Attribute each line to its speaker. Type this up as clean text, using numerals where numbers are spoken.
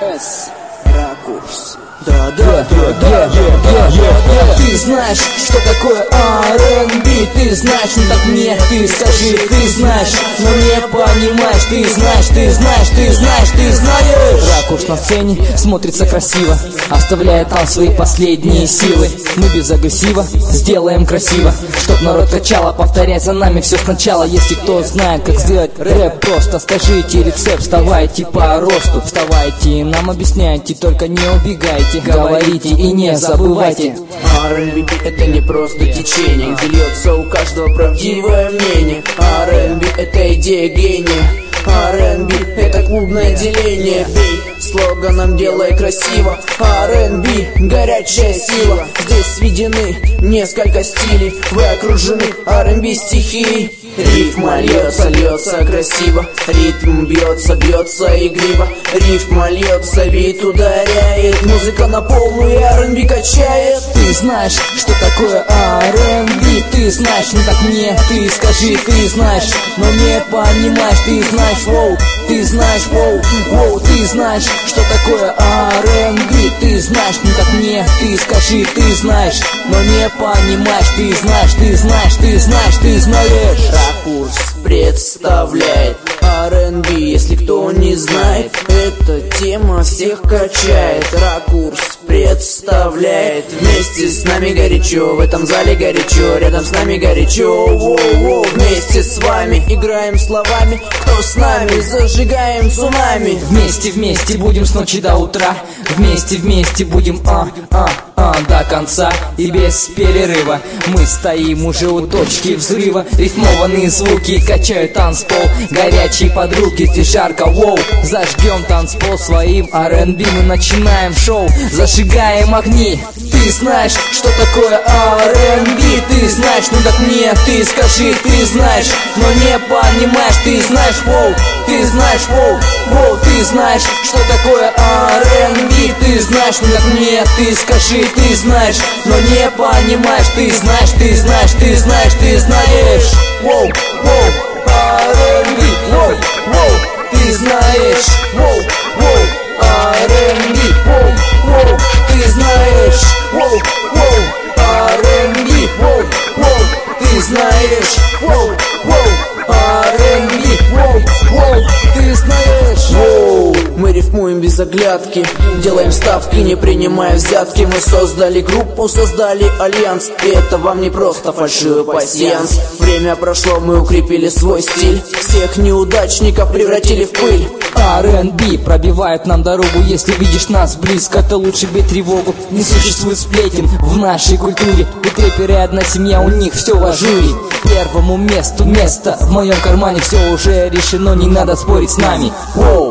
Speaker 1: С. Ракурс. Да. Ты знаешь, что такое R&B, ты знаешь, ну так мне ты скажи, ты знаешь, но не понимаешь, ты знаешь. Ракурс на сцене смотрится красиво, оставляет там свои последние силы. Мы без агрессива сделаем красиво, чтоб народ качало, повторяй за нами все сначала. Если кто знает, как сделать рэп просто, скажите рецепт, вставайте по росту, вставайте и нам объясняйте, только не убегайте, говорите и не забывайте.
Speaker 2: R&B это не просто течение, где льется у каждого правдивое мнение. R&B это идея гения, R&B это клубное деление. Бей слоганом, делай красиво, R&B горячая сила. Здесь сведены несколько стилей, вы окружены R&B стихией. Рифма льется красиво, ритм бьется игриво. Рифма льется, бит ударяет, музыка на полную и R&B качает.
Speaker 1: Ты знаешь, что такое R&B, ты знаешь, ну так мне ты скажи, ты знаешь, но не понимаешь, ты знаешь, воу, ты знаешь, воу, ты знаешь, что такое R&B, ты знаешь, ну так мне ты скажи, ты знаешь, но не понимаешь, ты знаешь.
Speaker 2: Ракурс представляет R&B, если кто не знает, эта тема всех качает. Ракурс представляет, вместе с нами горячо, в этом зале горячо, рядом с нами горячо, воу, вместе с вами играем словами, кто с нами, зажигаем цунами.
Speaker 1: Вместе будем с ночи до утра, вместе будем до конца и без перерыва. Мы стоим уже у точки взрыва, рифмованные звуки качают танцпол, горячие подруги, здесь жарко, воу. Зажгем танцпол своим R&B, мы начинаем шоу, зажигаем огни. Ты знаешь, что такое R&B, ты знаешь, ну так мне ты скажи, ты знаешь, но не понимаешь, ты знаешь, воу, ты знаешь, воу, ты знаешь, что такое R&B, ты знаешь, ну так мне ты скажи, ты знаешь, но не понимаешь, ты знаешь, воу, R&B, воу, ты знаешь, воу, R&B, воу, ты знаешь, воу, R&B, воу, ты знаешь, воу, R&B, воу, ты знаешь, воу.
Speaker 2: Мы рифмуем без оглядки, делаем ставки, не принимая взятки. Мы создали группу, создали альянс, и это вам не просто фальшивый пассианс. Время прошло, мы укрепили свой стиль, всех неудачников превратили в пыль.
Speaker 1: R&B пробивает нам дорогу, если видишь нас близко, то лучше бей тревогу. Не существует сплетен в нашей культуре, ведь рэперы одна семья, у них все в ажуре. Первому месту место, в моем кармане все уже решено, не надо спорить с нами. Воу.